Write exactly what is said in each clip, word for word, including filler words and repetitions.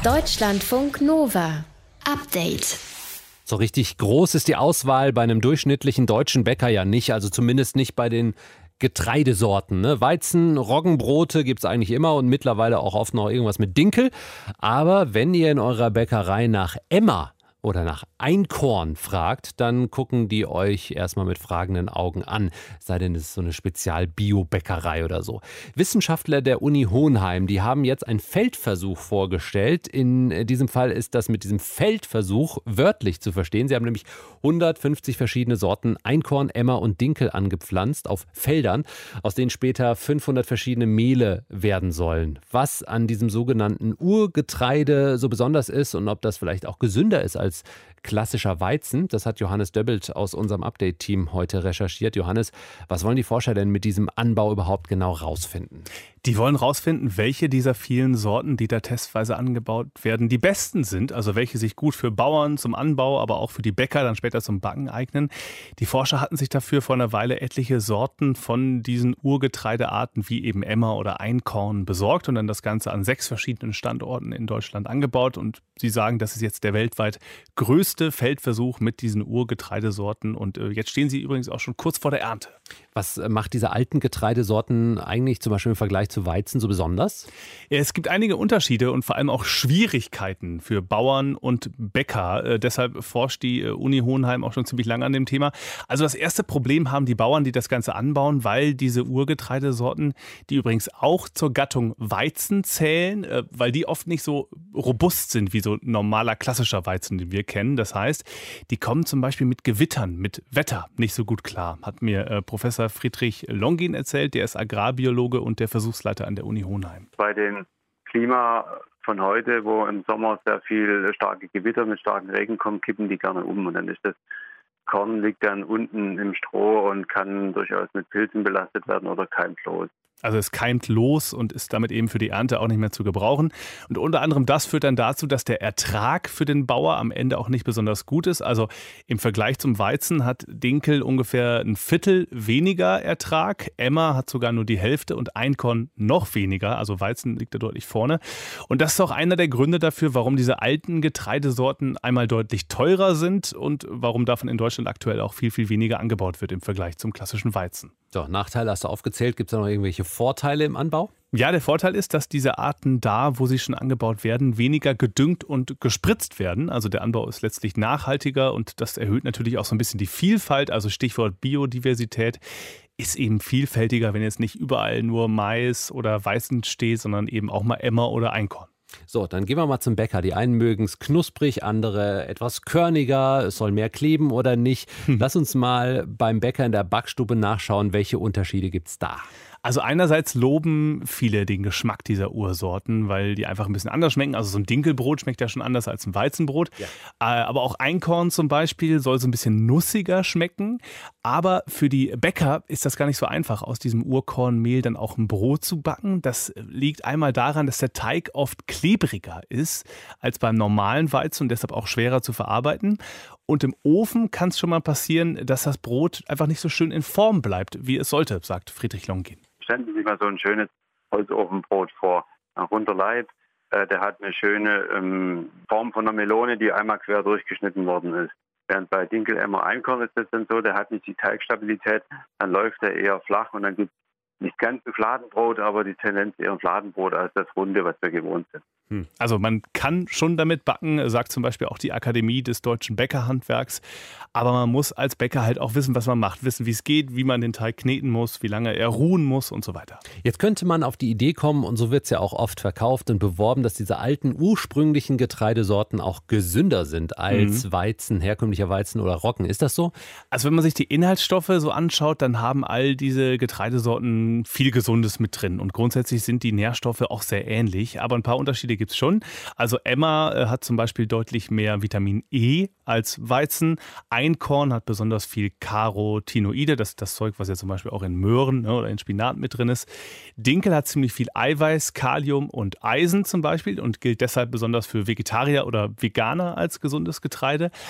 Deutschlandfunk Nova. Update. So richtig groß ist die Auswahl bei einem durchschnittlichen deutschen Bäcker ja nicht, also zumindest nicht bei den Getreidesorten. Ne? Weizen, Roggenbrote gibt es eigentlich immer und mittlerweile auch oft noch irgendwas mit Dinkel. Aber wenn ihr in eurer Bäckerei nach Emmer oder nach Einkorn fragt, dann gucken die euch erstmal mit fragenden Augen an. Es sei denn, es ist so eine Spezial-Bio-Bäckerei oder so. Wissenschaftler der Uni Hohenheim, die haben jetzt einen Feldversuch vorgestellt. In diesem Fall ist das mit diesem Feldversuch wörtlich zu verstehen. Sie haben nämlich hundertfünfzig verschiedene Sorten Einkorn, Emmer und Dinkel angepflanzt auf Feldern, aus denen später fünfhundert verschiedene Mehle werden sollen. Was an diesem sogenannten Urgetreide so besonders ist und ob das vielleicht auch gesünder ist als klassischer Weizen, das hat Johannes Döbbelt aus unserem Update-Team heute recherchiert. Johannes, was wollen die Forscher denn mit diesem Anbau überhaupt genau rausfinden? Die wollen rausfinden, welche dieser vielen Sorten, die da testweise angebaut werden, die besten sind. Also welche sich gut für Bauern zum Anbau, aber auch für die Bäcker dann später zum Backen eignen. Die Forscher hatten sich dafür vor einer Weile etliche Sorten von diesen Urgetreidearten wie eben Emmer oder Einkorn besorgt und dann das Ganze an sechs verschiedenen Standorten in Deutschland angebaut. Und sie sagen, das ist jetzt der weltweit größte Feldversuch mit diesen Urgetreidesorten. Und jetzt stehen sie übrigens auch schon kurz vor der Ernte. Was macht diese alten Getreidesorten eigentlich zum Beispiel im Vergleich zu Weizen so besonders? Ja, es gibt einige Unterschiede und vor allem auch Schwierigkeiten für Bauern und Bäcker. Äh, deshalb forscht die äh, Uni Hohenheim auch schon ziemlich lange an dem Thema. Also das erste Problem haben die Bauern, die das Ganze anbauen, weil diese Urgetreidesorten, die übrigens auch zur Gattung Weizen zählen, äh, weil die oft nicht so robust sind wie so normaler klassischer Weizen, den wir kennen. Das heißt, die kommen zum Beispiel mit Gewittern, mit Wetter nicht so gut klar, hat mir äh, Professor Friedrich Longin erzählt. Der ist Agrarbiologe und der Versuchsleiter an der Uni Hohenheim. Bei dem Klima von heute, wo im Sommer sehr viel starke Gewitter mit starkem Regen kommen, kippen die gerne um. Und dann ist das Korn liegt dann unten im Stroh und kann durchaus mit Pilzen belastet werden oder keimlos. Also es keimt los und ist damit eben für die Ernte auch nicht mehr zu gebrauchen. Und unter anderem das führt dann dazu, dass der Ertrag für den Bauer am Ende auch nicht besonders gut ist. Also im Vergleich zum Weizen hat Dinkel ungefähr ein Viertel weniger Ertrag. Emmer hat sogar nur die Hälfte und Einkorn noch weniger. Also Weizen liegt da deutlich vorne. Und das ist auch einer der Gründe dafür, warum diese alten Getreidesorten einmal deutlich teurer sind und warum davon in Deutschland aktuell auch viel, viel weniger angebaut wird im Vergleich zum klassischen Weizen. So, Nachteile hast du aufgezählt. Gibt es da noch irgendwelche Vorteile im Anbau? Ja, der Vorteil ist, dass diese Arten da, wo sie schon angebaut werden, weniger gedüngt und gespritzt werden. Also der Anbau ist letztlich nachhaltiger und das erhöht natürlich auch so ein bisschen die Vielfalt. Also Stichwort Biodiversität ist eben vielfältiger, wenn jetzt nicht überall nur Mais oder Weizen steht, sondern eben auch mal Emmer oder Einkorn. So, dann gehen wir mal zum Bäcker. Die einen mögen es knusprig, andere etwas körniger. Es soll mehr kleben oder nicht. Hm. Lass uns mal beim Bäcker in der Backstube nachschauen, welche Unterschiede gibt es da? Also einerseits loben viele den Geschmack dieser Ursorten, weil die einfach ein bisschen anders schmecken. Also so ein Dinkelbrot schmeckt ja schon anders als ein Weizenbrot. Ja. Aber auch Einkorn zum Beispiel soll so ein bisschen nussiger schmecken. Aber für die Bäcker ist das gar nicht so einfach, aus diesem Urkornmehl dann auch ein Brot zu backen. Das liegt einmal daran, dass der Teig oft klebriger ist als beim normalen Weizen und deshalb auch schwerer zu verarbeiten. Und im Ofen kann es schon mal passieren, dass das Brot einfach nicht so schön in Form bleibt, wie es sollte, sagt Friedrich Longin. Stellen Sie sich mal so ein schönes Holzofenbrot vor. Ein runder Leib, äh, der hat eine schöne ähm, Form von einer Melone, die einmal quer durchgeschnitten worden ist. Während bei Dinkel, Emmer, Einkorn ist das dann so, der hat nicht die Teigstabilität, dann läuft er eher flach und dann gibt es nicht ganz ein Fladenbrot, aber die Tendenz eher ein Fladenbrot als das Runde, was wir gewohnt sind. Also man kann schon damit backen, sagt zum Beispiel auch die Akademie des deutschen Bäckerhandwerks. Aber man muss als Bäcker halt auch wissen, was man macht. Wissen, wie es geht, wie man den Teig kneten muss, wie lange er ruhen muss und so weiter. Jetzt könnte man auf die Idee kommen, und so wird es ja auch oft verkauft und beworben, dass diese alten ursprünglichen Getreidesorten auch gesünder sind als mhm. Weizen, herkömmlicher Weizen oder Roggen. Ist das so? Also wenn man sich die Inhaltsstoffe so anschaut, dann haben all diese Getreidesorten viel Gesundes mit drin. Und grundsätzlich sind die Nährstoffe auch sehr ähnlich. Aber ein paar Unterschiede gibt es schon. Also Emmer äh, hat zum Beispiel deutlich mehr Vitamin E als Weizen. Einkorn hat besonders viel Carotinoide, das ist das Zeug, was ja zum Beispiel auch in Möhren, ne, oder in Spinat mit drin ist. Dinkel hat ziemlich viel Eiweiß, Kalium und Eisen zum Beispiel und gilt deshalb besonders für Vegetarier oder Veganer als gesundes Getreide.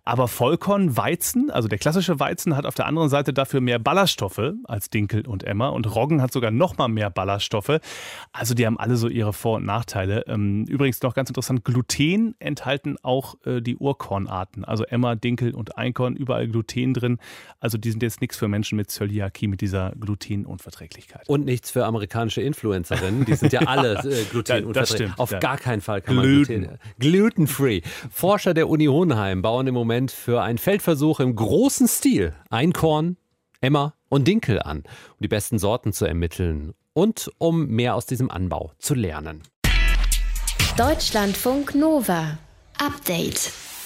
Aber Vollkorn, Weizen, also der klassische Weizen, hat auf der anderen Seite dafür mehr Ballaststoffe als Dinkel und Emmer. Und Roggen hat sogar noch mal mehr Ballaststoffe. Also die haben alle so ihre Vor- und Nachteile. Übrigens noch ganz interessant, Gluten enthalten auch die Urkornarten. Also Emmer, Dinkel und Einkorn, überall Gluten drin. Also die sind jetzt nichts für Menschen mit Zöliakie, mit dieser Glutenunverträglichkeit. Und nichts für amerikanische Influencerinnen. Die sind ja alle äh, glutenunverträglich. Auf ja. gar keinen Fall kann Gluten. man Gluten. Gluten-free. Forscher der Uni Hohenheim bauen im Moment für einen Feldversuch im großen Stil Einkorn, Emmer und Dinkel an, um die besten Sorten zu ermitteln und um mehr aus diesem Anbau zu lernen. Deutschlandfunk Nova. Update.